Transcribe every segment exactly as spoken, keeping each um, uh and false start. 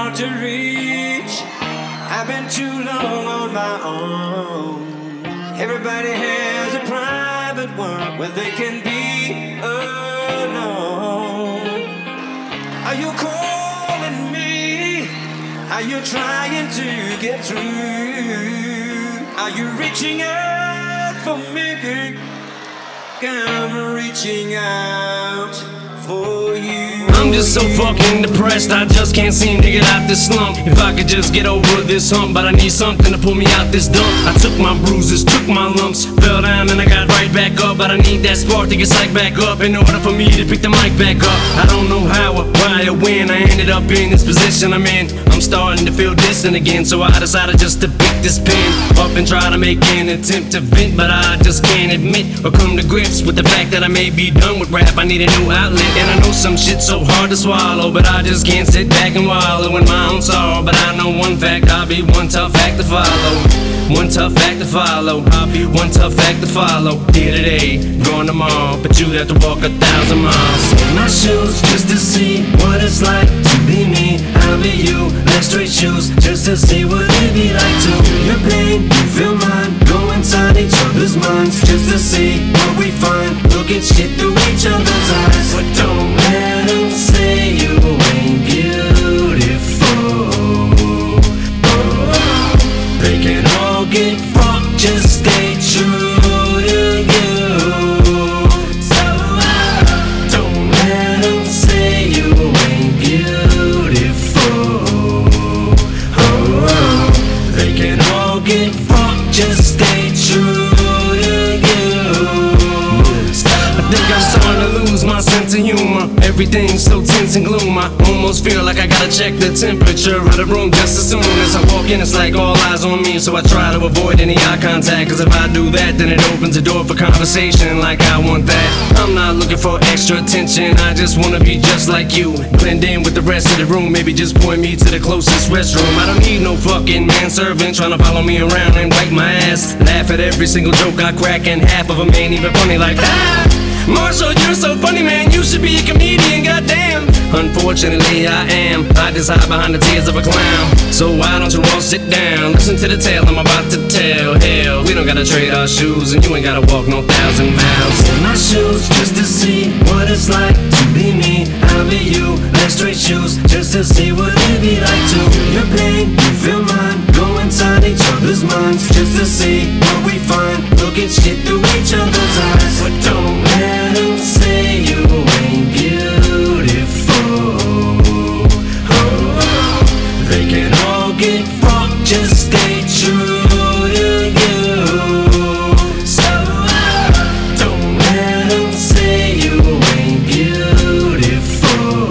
hard to reach. I've been too long on my own. Everybody has a private one where they can be alone. Are you calling me? Are you trying to get through? Are you reaching out for me? I'm reaching out for you. I'm just so fucking depressed, I just can't seem to get out this slump. If I could just get over this hump, but I need something to pull me out this dump. I took my bruises, took my lumps, fell down and I got right back up. But I need that spark to get psyched back up in order for me to pick the mic back up. I don't know how or why or when I ended up in this position I'm in. I'm starting to feel distant again, so I decided just to pick this pen up and try to make an attempt to vent. But I just can't admit or come to grips with the fact that I may be done with rap. I need a new outlet, and I know some shit's so hard to swallow, but I just can't sit back and wallow in my own sorrow. But I know one fact, I'll be one tough act to follow. One tough act to follow. I'll be one tough act to follow. Here today, gone tomorrow, but you'd have to walk a thousand miles in my shoes just to see what it's like to be me. I'll be you, let's trade shoes just to see what it'd be like to feel your pain, you feel mine. Go inside each other's minds just to see what we find. Look at shit through each other's eyes, but don't let them say you ain't beautiful. Oh, they can all get fucked, just stay true to you. So uh, don't let them say you ain't beautiful. Oh, they can all get fucked, just stay true to you. I think I'm starting to lose my sense of humor. Everything's so tense and gloom. I almost feel like I gotta check the temperature of the room just as soon as I walk in. It's like all eyes on me, so I try to avoid any eye contact. Cause if I do that, then it opens the door for conversation like I want that. I'm not looking for extra attention, I just wanna be just like you. Blend in with the rest of the room, maybe just point me to the closest restroom. I don't need no fucking manservant trying to follow me around and wipe my ass. Laugh at every single joke I crack, and half of them ain't even funny. Like, ah, Marshall, you're so funny, man, you should be a comedian, goddamn. Unfortunately, I am. I just hide behind the tears of a clown. So why don't you all sit down? Listen to the tale I'm about to tell. Hell, we don't gotta trade our shoes, and you ain't gotta walk no thousand miles in my shoes just to see what it's like to be me. I'll be you, let's trade shoes just to see what it'd be like to feel your pain, you feel mine. Go inside each other's minds just to see what we find. Look at shit through each other's eyes, but don't let them say you ain't beautiful. Oh, they can all get fucked, just stay true to you. So uh, don't let them say you ain't beautiful.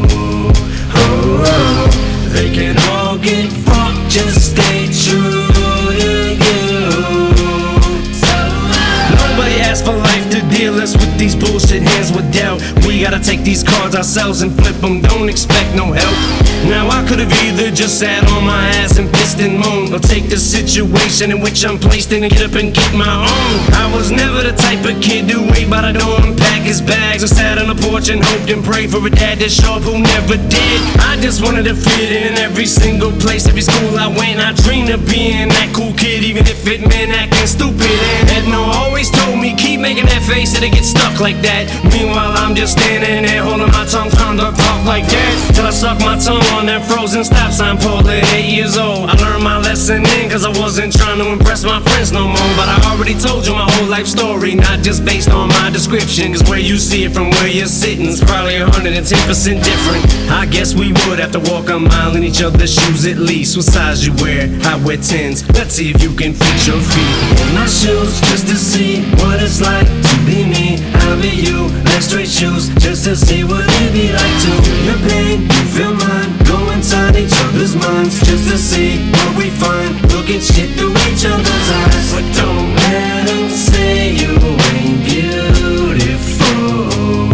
Oh, they can all get fucked, just stay true to you. So uh, nobody asked for life to deal us with these bullshit hands with doubt. We gotta take these cards ourselves and flip them, don't expect no help. Now I could've either just sat on my ass and pissed and moaned, or take the situation in which I'm placed in and get up and get my own. I was never the type of kid to wait by the door and pack his bags, or sat on the porch and hoped and prayed for a dad to show up who never did. I just wanted to fit in every single place, every school I went. I dreamed of being that cool kid, even if it meant acting stupid. And Edno always told me, keep making that face, it'll get stuck like that. Meanwhile I'm just standing there holding my tongue, trying to talk like that, till I suck my tongue on that frozen stop sign pole at eight years old. I learned my lesson then, cause I wasn't trying to impress my friends no more. But I already told you my whole life story, not just based on my description. Cause where you see it from where you're sitting is probably one hundred ten percent different. I guess we would have to walk a mile in each other's shoes at least. What size you wear? I wear tens. Let's see if you can fit your feet in my shoes just to see what it's like to be me. I'll be you, let's trade shoes just to see what it'd be like to feel your pain, you feel mine. Go inside each other's minds just to see what we find. Look at shit through each other's eyes, but don't let them say you ain't beautiful.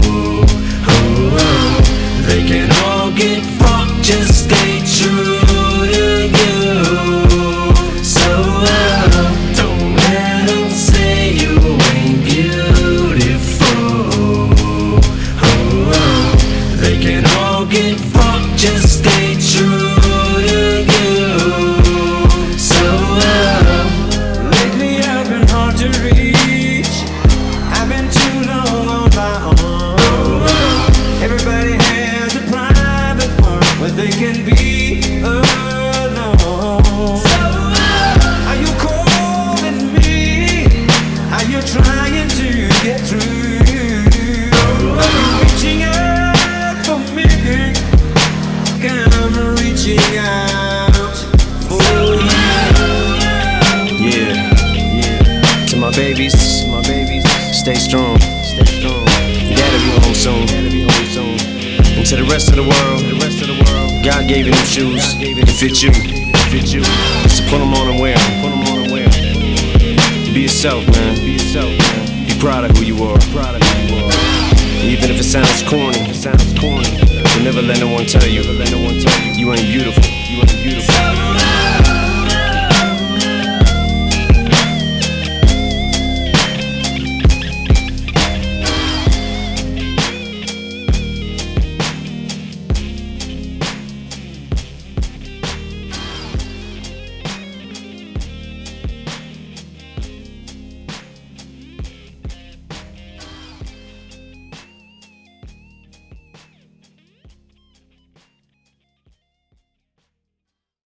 Oh, they can all get fucked, just stay true to you. So uh, don't let them say you ain't beautiful. Oh, they can all reaching out for you. Yeah, yeah. To my babies, to my babies, stay strong, stay strong. Dad'll be home soon, dad'll be home soon. And to the rest of the world, the rest of the world, God gave you them shoes to fit you, fit you. So put them on and wear, put them on and wear. Be yourself, man. Be yourself, man. Be proud of who you are. Proud of who you are. Even if it sounds corny, it sounds corny. But never let no one tell you, never let no one tell you, you ain't beautiful. You ain't beautiful.